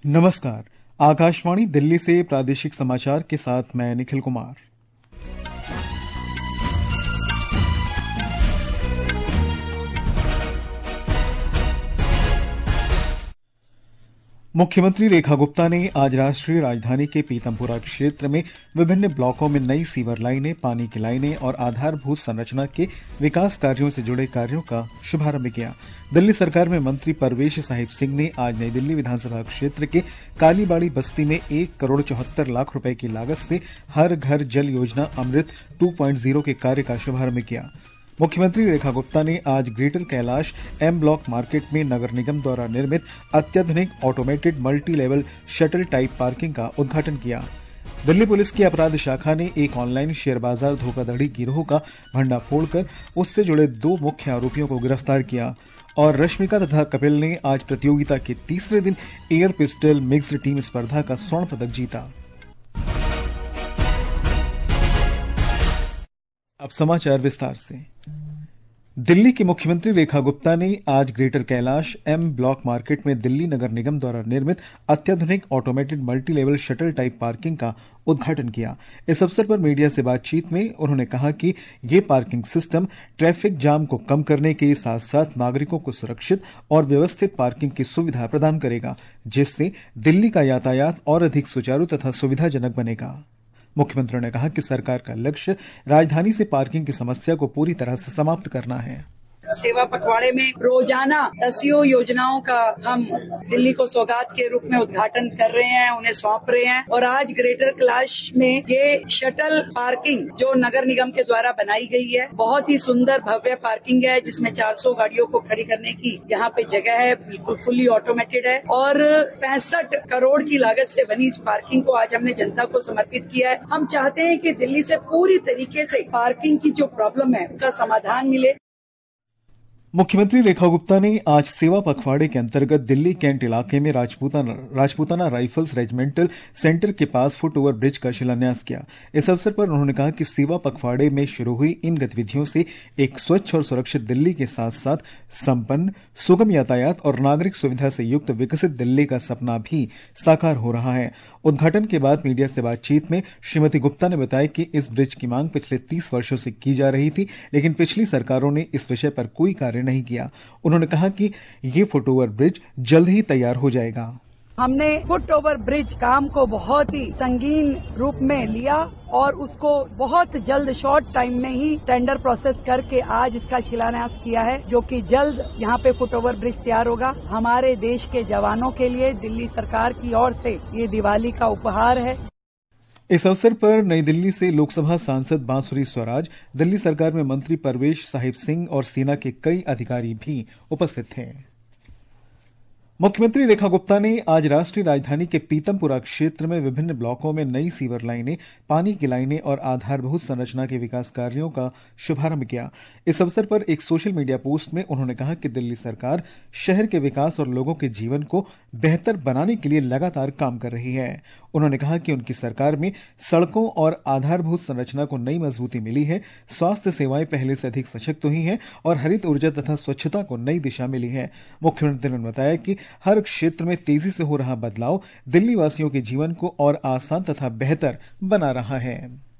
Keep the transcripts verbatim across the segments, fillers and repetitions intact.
नमस्कार, आकाशवाणी दिल्ली से प्रादेशिक समाचार के साथ मैं निखिल कुमार। मुख्यमंत्री रेखा गुप्ता ने आज राष्ट्रीय राजधानी के पीतमपुरा क्षेत्र में विभिन्न ब्लॉकों में नई सीवर लाइनें, पानी की लाइनें और आधारभूत संरचना के विकास कार्यों से जुड़े कार्यों का शुभारंभ किया। दिल्ली सरकार में मंत्री परवेश साहिब सिंह ने आज नई दिल्ली विधानसभा क्षेत्र के कालीबाड़ी बस्ती में एक करोड़ चौहत्तर लाख रुपए की लागत से हर घर जल योजना अमृत टू पॉइंट ज़ीरो के कार्य का शुभारंभ किया। मुख्यमंत्री रेखा गुप्ता ने आज Greater Kailash M block market में नगर निगम द्वारा निर्मित अत्याधुनिक automated multi level shuttle type parking का उद्घाटन किया। दिल्ली पुलिस की अपराध शाखा ने एक ऑनलाइन शेयर बाजार धोखाधड़ी गिरोह का भंडाफोड़ कर उससे जुड़े दो मुख्य आरोपियों को गिरफ्तार किया और रश्मिका तथा कपिल ने आज प्रतियोगिता के तीसरे दिन एयर पिस्टल मिक्स्ड टीम स्पर्धा का स्वर्ण पदक जीता। अब समाचार विस्तार से। दिल्ली की मुख्यमंत्री रेखा गुप्ता ने आज Greater Kailash M block market में दिल्ली नगर निगम द्वारा निर्मित अत्याधुनिक automated multi level shuttle type parking का उद्घाटन किया। इस अवसर पर मीडिया से बातचीत में उन्होंने कहा कि ये पार्किंग सिस्टम ट्रैफिक जाम को कम करने के साथ साथ नागरिकों को सुरक्षित और व्यवस्थित पार्किंग की सुविधा प्रदान करेगा, जिससे दिल्ली का यातायात और अधिक सुचारू तथा सुविधाजनक बनेगा। मुख्यमंत्री ने कहा कि सरकार का लक्ष्य राजधानी से पार्किंग की समस्या को पूरी तरह से समाप्त करना है। सेवा पखवाड़े में रोजाना दसियों योजनाओं का हम दिल्ली को सौगात के रूप में उद्घाटन कर रहे हैं, उन्हें सौंप रहे हैं और आज ग्रेटर कैलाश में ये शटल पार्किंग जो नगर निगम के द्वारा बनाई गई है, बहुत ही सुंदर भव्य पार्किंग है जिसमें चार सौ गाड़ियों को खड़ी करने की यहाँ पे जगह है, बिल्कुल फुली ऑटोमेटेड है और पैंसठ करोड़ की लागत से बनी इस पार्किंग को आज हमने जनता को समर्पित किया है। हम चाहते हैं कि दिल्ली से पूरी तरीके से पार्किंग की जो प्रॉब्लम है उसका समाधान मिले। मुख्यमंत्री रेखा गुप्ता ने आज सेवा पखवाड़े के अंतर्गत दिल्ली कैंट इलाके में Rajputana Rajputana Rifles Regimental Centre के पास फुट ओवर ब्रिज का शिलान्यास किया। इस अवसर पर उन्होंने कहा कि सेवा पखवाड़े में शुरू हुई इन गतिविधियों से एक स्वच्छ और सुरक्षित दिल्ली के साथ साथ संपन्न, सुगम यातायात और नागरिक सुविधा से युक्त विकसित दिल्ली का सपना भी साकार हो रहा है। उद्घाटन के बाद मीडिया से बातचीत में श्रीमती गुप्ता ने बताया कि इस ब्रिज की मांग पिछले तीस वर्षों से की जा रही थी, लेकिन पिछली सरकारों ने इस विषय पर कोई कार्य नहीं किया। उन्होंने कहा कि ये फुट ओवर ब्रिज जल्द ही तैयार हो जाएगा। हमने फुट ओवर ब्रिज काम को बहुत ही संगीन रूप में लिया और उसको बहुत जल्द शॉर्ट टाइम में ही टेंडर प्रोसेस करके आज इसका शिलान्यास किया है, जो कि जल्द यहाँ पे फुट ओवर ब्रिज तैयार होगा। हमारे देश के जवानों के लिए दिल्ली सरकार की ओर से ये दिवाली का उपहार है। इस अवसर पर नई दिल्ली से लोकसभा सांसद बांसुरी स्वराज, दिल्ली सरकार में मंत्री परवेश साहिब सिंह और सेना के कई अधिकारी भी उपस्थित थे। मुख्यमंत्री रेखा गुप्ता ने आज राष्ट्रीय राजधानी के पीतमपुरा क्षेत्र में विभिन्न ब्लॉकों में नई सीवर लाइनें, पानी की लाइनें और आधारभूत संरचना के विकास कार्यों का शुभारंभ किया। इस अवसर पर एक सोशल मीडिया पोस्ट में उन्होंने कहा कि दिल्ली सरकार शहर के विकास और लोगों के जीवन को बेहतर बनाने के लिए लगातार काम कर रही है। उन्होंने कहा कि उनकी सरकार में सड़कों और आधारभूत संरचना को नई मजबूती मिली है, स्वास्थ्य सेवाएं पहले से अधिक सशक्त हुई हैं और हरित ऊर्जा तथा स्वच्छता को नई दिशा मिली है। मुख्यमंत्री ने बताया कि हर क्षेत्र में तेजी से हो रहा बदलाव दिल्ली वासियों के जीवन को और आसान तथा बेहतर बना रहा है।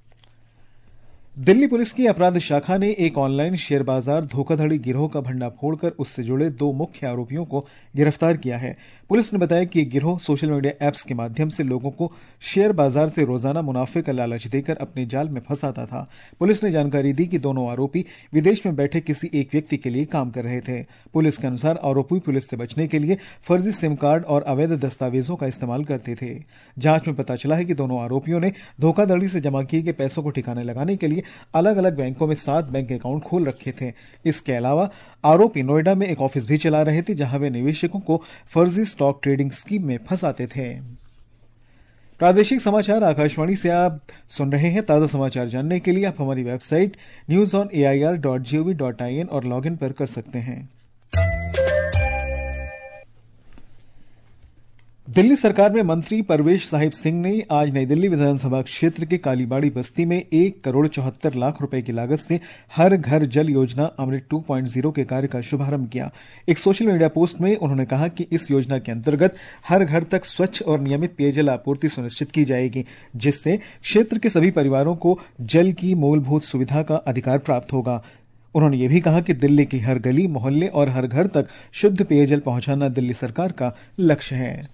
दिल्ली पुलिस की अपराध शाखा ने एक ऑनलाइन शेयर बाजार धोखाधड़ी गिरोह का भंडाफोड़ कर उससे जुड़े दो मुख्य आरोपियों को गिरफ्तार किया है। पुलिस ने बताया कि यह गिरोह सोशल मीडिया ऐप्स के माध्यम से लोगों को शेयर बाजार से रोजाना मुनाफे का लालच देकर अपने जाल में फंसाता था। पुलिस ने जानकारी दी कि दोनों आरोपी विदेश में बैठे किसी एक व्यक्ति के लिए काम कर रहे थे। पुलिस के अनुसार आरोपी पुलिस से बचने के लिए फर्जी सिम कार्ड और अवैध दस्तावेजों का इस्तेमाल करते थे। जांच में पता चला है कि दोनों आरोपियों ने धोखाधड़ी से जमा किए गए पैसों को ठिकाने लगाने के लिए अलग अलग बैंकों में सात बैंक अकाउंट खोल रखे थे। इसके अलावा आरोपी नोएडा में एक ऑफिस भी चला रहे थे, जहां वे निवेशकों को फर्जी स्टॉक ट्रेडिंग स्कीम में फंसाते थे। प्रादेशिक समाचार आकाशवाणी से आप सुन रहे हैं। ताजा समाचार जानने के लिए आप हमारी website news on A I R dot G O V dot I N और लॉग इन पर कर सकते हैं। दिल्ली सरकार में मंत्री परवेश साहिब सिंह ने आज नई दिल्ली विधानसभा क्षेत्र के कालीबाड़ी बस्ती में एक करोड़ चौहत्तर लाख रुपए की लागत से हर घर जल योजना अमृत टू पॉइंट ज़ीरो के कार्य का शुभारंभ किया। एक सोशल मीडिया पोस्ट में उन्होंने कहा कि इस योजना के अंतर्गत हर घर तक स्वच्छ और नियमित पेयजल आपूर्ति सुनिश्चित की जाएगी, जिससे क्षेत्र के सभी परिवारों को जल की मूलभूत सुविधा का अधिकार प्राप्त होगा। उन्होंने ये भी कहा कि दिल्ली की हर गली, मोहल्ले और हर घर तक शुद्ध पेयजल पहुंचाना दिल्ली सरकार का लक्ष्य है।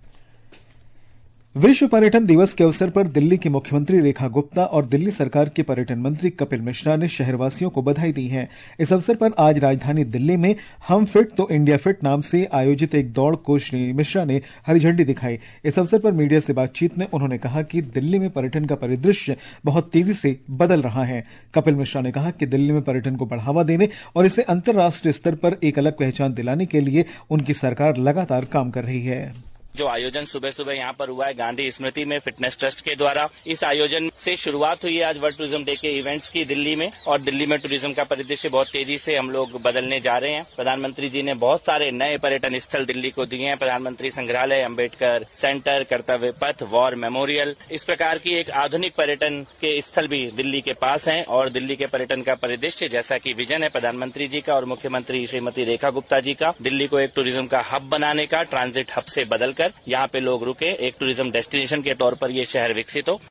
विश्व पर्यटन दिवस के अवसर पर दिल्ली की मुख्यमंत्री रेखा गुप्ता और दिल्ली सरकार के पर्यटन मंत्री कपिल मिश्रा ने शहरवासियों को बधाई दी है। इस अवसर पर आज राजधानी दिल्ली में हम फिट तो इंडिया फिट नाम से आयोजित एक दौड़ को श्री मिश्रा ने हरी झंडी दिखाई। इस अवसर पर मीडिया से बातचीत में उन्होंने कहा कि दिल्ली में पर्यटन का परिदृश्य बहुत तेजी से बदल रहा है। कपिल मिश्रा ने कहा कि दिल्ली में पर्यटन को बढ़ावा देने और इसे अंतर्राष्ट्रीय स्तर पर एक अलग पहचान दिलाने के लिए उनकी सरकार लगातार काम कर रही है। जो आयोजन सुबह सुबह यहाँ पर हुआ है गांधी स्मृति में फिटनेस ट्रस्ट के द्वारा, इस आयोजन से शुरुआत हुई है आज वर्ल्ड टूरिज्म डे के इवेंट्स की दिल्ली में। और दिल्ली में टूरिज्म का परिदृश्य बहुत तेजी से हम लोग बदलने जा रहे हैं। प्रधानमंत्री जी ने बहुत सारे नए पर्यटन स्थल दिल्ली को दिए हैं। प्रधानमंत्री संग्रहालय, अम्बेडकर सेंटर, कर्तव्य पथ, वॉर मेमोरियल, इस प्रकार की एक आधुनिक पर्यटन के स्थल भी दिल्ली के पास हैं। और दिल्ली के पर्यटन का परिदृश्य जैसा कि विजन है प्रधानमंत्री जी का और मुख्यमंत्री श्रीमती रेखा गुप्ता जी का, दिल्ली को एक टूरिज्म का हब बनाने का, ट्रांजिट हब से बदलकर यहाँ पे लोग रुके, एक टूरिज्म डेस्टिनेशन के तौर पर ये शहर विकसित हो।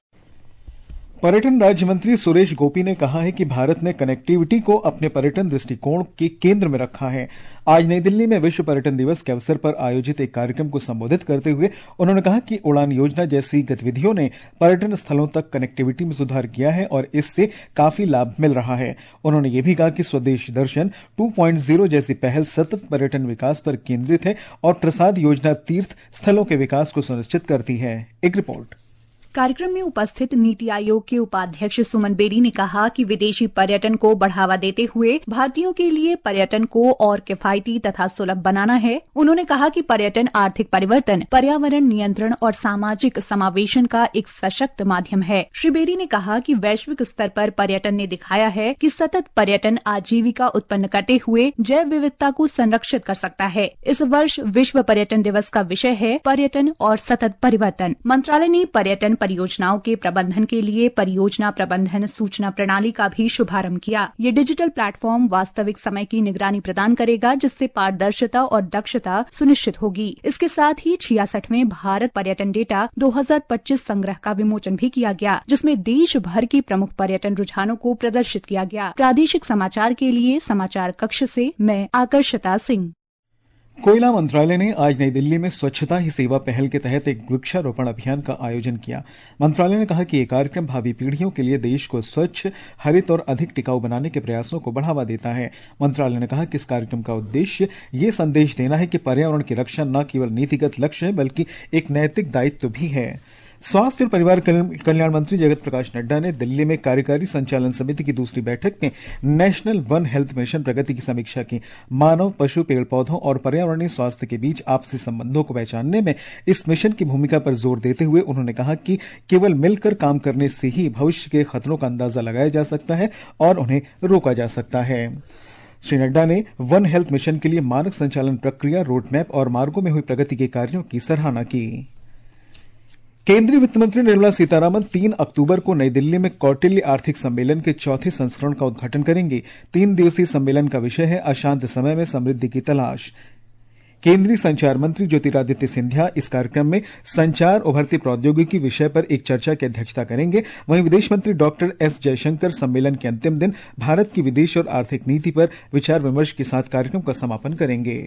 पर्यटन राज्य मंत्री सुरेश गोपी ने कहा है कि भारत ने कनेक्टिविटी को अपने पर्यटन दृष्टिकोण के केंद्र में रखा है। आज नई दिल्ली में विश्व पर्यटन दिवस के अवसर पर आयोजित एक कार्यक्रम को संबोधित करते हुए उन्होंने कहा कि उड़ान योजना जैसी गतिविधियों ने पर्यटन स्थलों तक कनेक्टिविटी में सुधार किया है और इससे काफी लाभ मिल रहा है। उन्होंने ये भी कहा कि स्वदेश दर्शन टू पॉइंट ज़ीरो जैसी पहल सतत पर्यटन विकास पर केंद्रित है और प्रसाद योजना तीर्थ स्थलों के विकास को सुनिश्चित करती है। एक रिपोर्ट। कार्यक्रम में उपस्थित नीति आयोग के उपाध्यक्ष सुमन बेरी ने कहा कि विदेशी पर्यटन को बढ़ावा देते हुए भारतीयों के लिए पर्यटन को और किफायती तथा सुलभ बनाना है। उन्होंने कहा कि पर्यटन आर्थिक परिवर्तन, पर्यावरण नियंत्रण और सामाजिक समावेशन का एक सशक्त माध्यम है। श्री बेरी ने कहा कि वैश्विक स्तर पर पर्यटन ने दिखाया है कि सतत पर्यटन आजीविका उत्पन्न करते हुए जैव विविधता को संरक्षित कर सकता है। इस वर्ष विश्व पर्यटन दिवस का विषय है पर्यटन और सतत परिवर्तन। मंत्रालय ने पर्यटन परियोजनाओं के प्रबंधन के लिए परियोजना प्रबंधन सूचना प्रणाली का भी शुभारंभ किया। ये डिजिटल प्लेटफॉर्म वास्तविक समय की निगरानी प्रदान करेगा, जिससे पारदर्शिता और दक्षता सुनिश्चित होगी। इसके साथ ही छियासठवें भारत पर्यटन डेटा दो हज़ार पच्चीस संग्रह का विमोचन भी किया गया, जिसमें देश भर की प्रमुख पर्यटन रुझानों को प्रदर्शित किया गया। प्रादेशिक समाचार के लिए समाचार कक्ष से मैं आकर्षिता सिंह। कोयला मंत्रालय ने आज नई दिल्ली में स्वच्छता ही सेवा पहल के तहत एक वृक्षारोपण अभियान का आयोजन किया। मंत्रालय ने कहा कि ये कार्यक्रम भावी पीढ़ियों के लिए देश को स्वच्छ, हरित और अधिक टिकाऊ बनाने के प्रयासों को बढ़ावा देता है। मंत्रालय ने कहा कि इस कार्यक्रम का उद्देश्य ये संदेश देना है कि पर्यावरण की रक्षा न केवल नीतिगत लक्ष्य है बल्कि एक नैतिक दायित्व भी है। स्वास्थ्य और परिवार कल्याण मंत्री जगत प्रकाश नड्डा ने दिल्ली में कार्यकारी संचालन समिति की दूसरी बैठक में नेशनल वन हेल्थ मिशन प्रगति की समीक्षा की। मानव, पशु, पेड़ पौधों और पर्यावरणीय स्वास्थ्य के बीच आपसी संबंधों को पहचानने में इस मिशन की भूमिका पर जोर देते हुए उन्होंने कहा कि केवल मिलकर काम करने से ही भविष्य के खतरों का अंदाजा लगाया जा सकता है और उन्हें रोका जा सकता है। श्री नड्डा ने वन हेल्थ मिशन के लिए मानक संचालन प्रक्रिया, रोडमैप और मार्गों में हुई प्रगति के कार्यों की सराहना की। केंद्रीय वित्त मंत्री निर्मला सीतारामन तीन अक्टूबर को नई दिल्ली में कौटिल्य आर्थिक सम्मेलन के चौथे संस्करण का उद्घाटन करेंगे। तीन दिवसीय सम्मेलन का विषय है अशांत समय में समृद्धि की तलाश। केंद्रीय संचार मंत्री ज्योतिरादित्य सिंधिया इस कार्यक्रम में संचार उभरती प्रौद्योगिकी विषय पर एक चर्चा की अध्यक्षता करेंगे। वहीं विदेश मंत्री डॉक्टर एस जयशंकर सम्मेलन के अंतिम दिन भारत की विदेश और आर्थिक नीति पर विचार विमर्श के साथ कार्यक्रम का समापन करेंगे।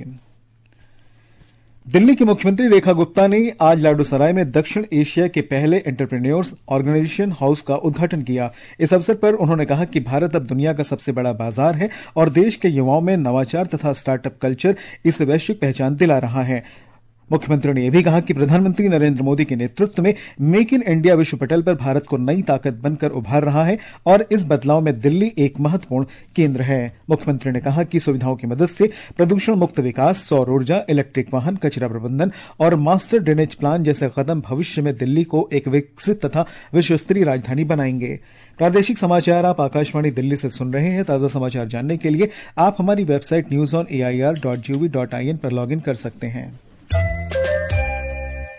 दिल्ली की मुख्यमंत्री रेखा गुप्ता ने आज लाडूसराय में दक्षिण एशिया के पहले एंटरप्रेन्योर्स ऑर्गेनाइजेशन हाउस का उद्घाटन किया। इस अवसर पर उन्होंने कहा कि भारत अब दुनिया का सबसे बड़ा बाजार है और देश के युवाओं में नवाचार तथा स्टार्टअप कल्चर इसे वैश्विक पहचान दिला रहा है। मुख्यमंत्री ने यह भी कहा कि प्रधानमंत्री नरेंद्र मोदी के नेतृत्व में मेक इन इंडिया विश्व पटल पर भारत को नई ताकत बनकर उभार रहा है और इस बदलाव में दिल्ली एक महत्वपूर्ण केंद्र है। मुख्यमंत्री ने कहा कि सुविधाओं की मदद से प्रदूषण मुक्त विकास, सौर ऊर्जा, इलेक्ट्रिक वाहन, कचरा प्रबंधन और मास्टर ड्रेनेज प्लान जैसे कदम भविष्य में दिल्ली को एक विकसित तथा विश्वस्तरीय राजधानी बनाएंगे। प्रादेशिक समाचार आप आकाशवाणी दिल्ली से सुन रहे हैं। ताजा समाचार जानने के लिए आप हमारी website news on A I R dot G O V dot I N पर लॉग इन कर सकते हैं।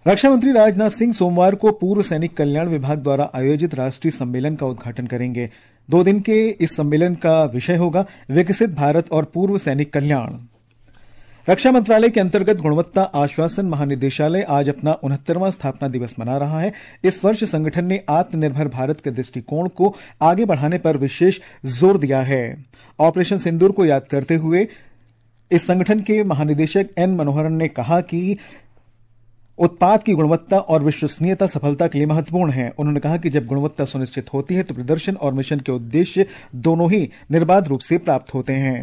रक्षा मंत्री राजनाथ सिंह सोमवार को पूर्व सैनिक कल्याण विभाग द्वारा आयोजित राष्ट्रीय सम्मेलन का उद्घाटन करेंगे। दो दिन के इस सम्मेलन का विषय होगा विकसित भारत और पूर्व सैनिक कल्याण। रक्षा मंत्रालय के अंतर्गत गुणवत्ता आश्वासन महानिदेशालय आज अपना उनहत्तरवां स्थापना दिवस मना रहा है। इस वर्ष संगठन ने आत्मनिर्भर भारत के दृष्टिकोण को आगे बढ़ाने पर विशेष जोर दिया है। ऑपरेशन सिंदूर को याद करते हुए इस संगठन के महानिदेशक एन मनोहरन ने कहा कि उत्पाद की गुणवत्ता और विश्वसनीयता सफलता के लिए महत्वपूर्ण है। उन्होंने कहा कि जब गुणवत्ता सुनिश्चित होती है तो प्रदर्शन और मिशन के उद्देश्य दोनों ही निर्बाध रूप से प्राप्त होते हैं।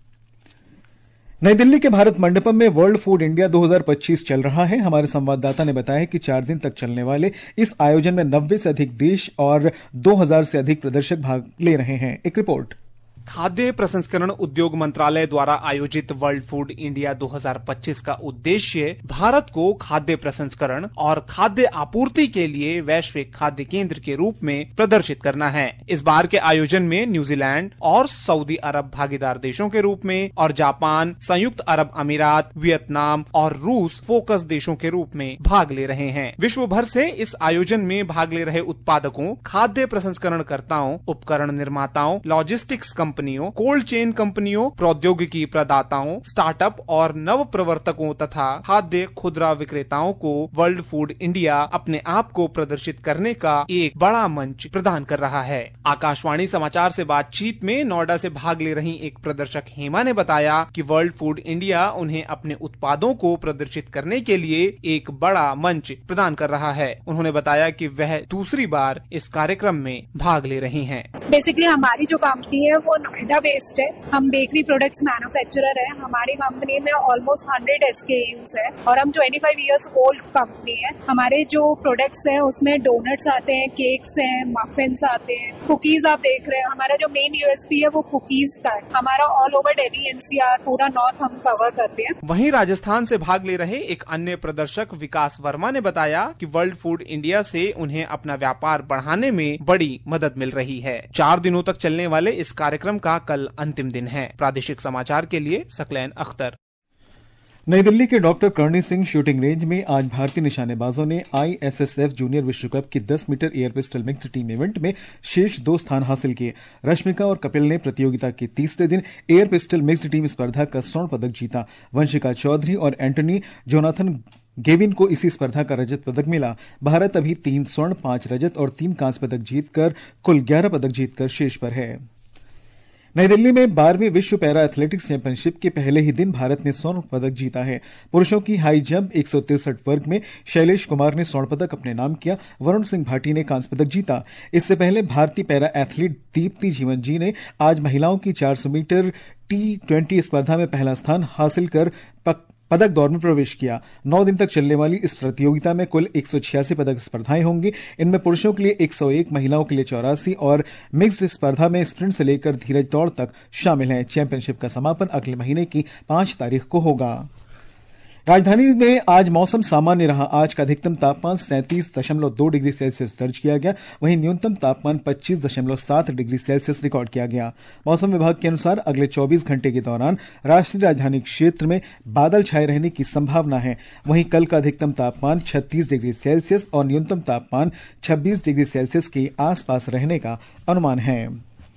नई दिल्ली के भारत मंडपम में वर्ल्ड फूड इंडिया दो हज़ार पच्चीस चल रहा है। हमारे संवाददाता ने बताया कि चार दिन तक चलने वाले इस आयोजन में नब्बे से अधिक देश और दो हज़ार से अधिक प्रदर्शक भाग ले रहे हैं। एक रिपोर्ट। खाद्य प्रसंस्करण उद्योग मंत्रालय द्वारा आयोजित वर्ल्ड फूड इंडिया दो हज़ार पच्चीस का उद्देश्य भारत को खाद्य प्रसंस्करण और खाद्य आपूर्ति के लिए वैश्विक खाद्य केंद्र के रूप में प्रदर्शित करना है। इस बार के आयोजन में न्यूजीलैंड और सऊदी अरब भागीदार देशों के रूप में और जापान, संयुक्त अरब अमीरात, वियतनाम और रूस फोकस देशों के रूप में भाग ले रहे हैं। विश्व भर से इस आयोजन में भाग ले रहे उत्पादकों, खाद्य प्रसंस्करणकर्ताओं, उपकरण निर्माताओं, लॉजिस्टिक्स कंपनियों, कोल्ड चेन कंपनियों, प्रौद्योगिकी प्रदाताओं, स्टार्टअप और नव प्रवर्तकों तथा खाद्य खुदरा विक्रेताओं को वर्ल्ड फूड इंडिया अपने आप को प्रदर्शित करने का एक बड़ा मंच प्रदान कर रहा है। आकाशवाणी समाचार से बातचीत में नोएडा से भाग ले रही एक प्रदर्शक हेमा ने बताया कि वर्ल्ड फूड इंडिया उन्हें अपने उत्पादों को प्रदर्शित करने के लिए एक बड़ा मंच प्रदान कर रहा है। उन्होंने बताया कि वह दूसरी बार इस कार्यक्रम में भाग ले रही हैं। बेसिकली हमारी जो कंपनी है वो नोएडा बेस्ड है। हम बेकरी प्रोडक्ट्स मैन्युफैक्चरर है। हमारी कंपनी में ऑलमोस्ट हंड्रेड एसकेयूज है और हम पच्चीस इयर्स ओल्ड कंपनी है। हमारे जो प्रोडक्ट्स हैं उसमें डोनट्स आते हैं, केक्स हैं, मफिन्स आते हैं, कुकीज आप देख रहे हैं। हमारा जो मेन यूएसपी है वो कुकीज का है। हमारा ऑल ओवर दिल्ली एनसीआर पूरा नॉर्थ हम कवर करते हैं। वहीं राजस्थान से भाग ले रहे एक अन्य प्रदर्शक विकास वर्मा ने बताया कि वर्ल्ड फूड इंडिया से उन्हें अपना व्यापार बढ़ाने में बड़ी मदद मिल रही है। चार दिनों तक चलने वाले इस कार्यक्रम का कल अंतिम दिन है। प्रादेशिक समाचार के लिए सकलैन अख्तर। नई दिल्ली के doctor Karni Singh shooting range में आज भारतीय निशानेबाजों ने आईएसएसएफ जूनियर विश्व कप की दस metre air pistol mixed team event में शीर्ष दो स्थान हासिल किए। रश्मिका और कपिल ने प्रतियोगिता के तीसरे दिन एयर पिस्टल मिक्स्ड टीम स्पर्धा का स्वर्ण पदक जीता। वंशिका चौधरी और एंटनी जोनाथन गेविन को इसी स्पर्धा का रजत पदक मिला। भारत अभी तीन स्वर्ण, पांच रजत और तीन कांस्य पदक जीतकर कुल ग्यारह पदक जीतकर शीर्ष पर है। नई दिल्ली में बारहवीं विश्व पैरा एथलेटिक्स चैंपियनशिप के पहले ही दिन भारत ने स्वर्ण पदक जीता है। पुरुषों की हाई जंप एक सौ तिरसठ वर्ग में शैलेश कुमार ने स्वर्ण पदक अपने नाम किया। वरुण सिंह भाटी ने कांस्य पदक जीता। इससे पहले भारतीय पैरा एथलीट दीप्ति जीवन जी ने आज महिलाओं की चार सौ मीटर टी ट्वेंटी स्पर्धा में पहला स्थान हासिल कर पक पदक दौर में प्रवेश किया। नौ दिन तक चलने वाली इस प्रतियोगिता में कुल एक सौ छियासी पदक स्पर्धाएं होंगी। इनमें पुरुषों के लिए एक सौ एक, महिलाओं के लिए चौरासी और मिक्स्ड स्पर्धा में स्प्रिंट से लेकर धीरज दौड़ तक शामिल हैं। चैंपियनशिप का समापन अगले महीने की पांच तारीख को होगा। राजधानी में आज मौसम सामान्य रहा। आज का अधिकतम तापमान सैंतीस दशमलव दो डिग्री सेल्सियस दर्ज किया गया, वहीं न्यूनतम तापमान पच्चीस दशमलव सात डिग्री सेल्सियस रिकॉर्ड किया गया। मौसम विभाग के अनुसार अगले चौबीस घंटे के दौरान राष्ट्रीय राजधानी क्षेत्र में बादल छाए रहने की संभावना है। वहीं कल का अधिकतम तापमान छत्तीस डिग्री सेल्सियस और न्यूनतम तापमान छब्बीस डिग्री सेल्सियस के आसपास रहने का अनुमान है।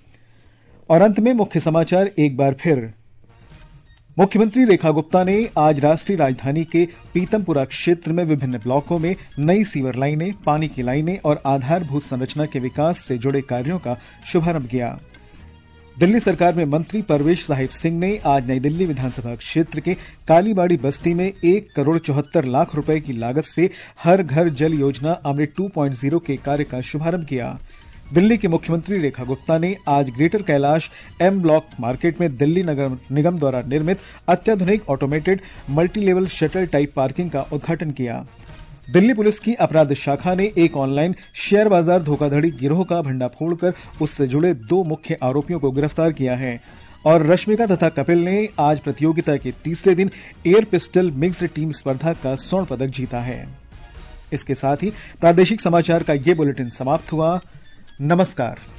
और अंत में मुख्य समाचार एक बार फिर। मुख्यमंत्री रेखा गुप्ता ने आज राष्ट्रीय राजधानी के पीतमपुरा क्षेत्र में विभिन्न ब्लॉकों में नई सीवर लाइनें, पानी की लाइनें और आधारभूत संरचना के विकास से जुड़े कार्यों का शुभारंभ किया। दिल्ली सरकार में मंत्री परवेश साहिब सिंह ने आज नई दिल्ली विधानसभा क्षेत्र के कालीबाड़ी बस्ती में एक करोड़ चौहत्तर लाख रुपए की लागत से हर घर जल योजना अमृत टू पॉइंट ज़ीरो के कार्य का शुभारंभ किया। दिल्ली के मुख्यमंत्री रेखा गुप्ता ने आज Greater Kailash M block market में दिल्ली नगर निगम द्वारा निर्मित अत्याधुनिक automated multi level shuttle type parking का उद्घाटन किया। दिल्ली पुलिस की अपराध शाखा ने एक ऑनलाइन शेयर बाजार धोखाधड़ी गिरोह का भंडाफोड़ कर उससे जुड़े दो मुख्य आरोपियों को गिरफ्तार किया है। और रश्मिका तथा कपिल ने आज प्रतियोगिता के तीसरे दिन एयर पिस्टल मिक्स्ड टीम स्पर्धा का स्वर्ण पदक जीता है। इसके साथ ही प्रादेशिक समाचार का ये बुलेटिन समाप्त हुआ। नमस्कार।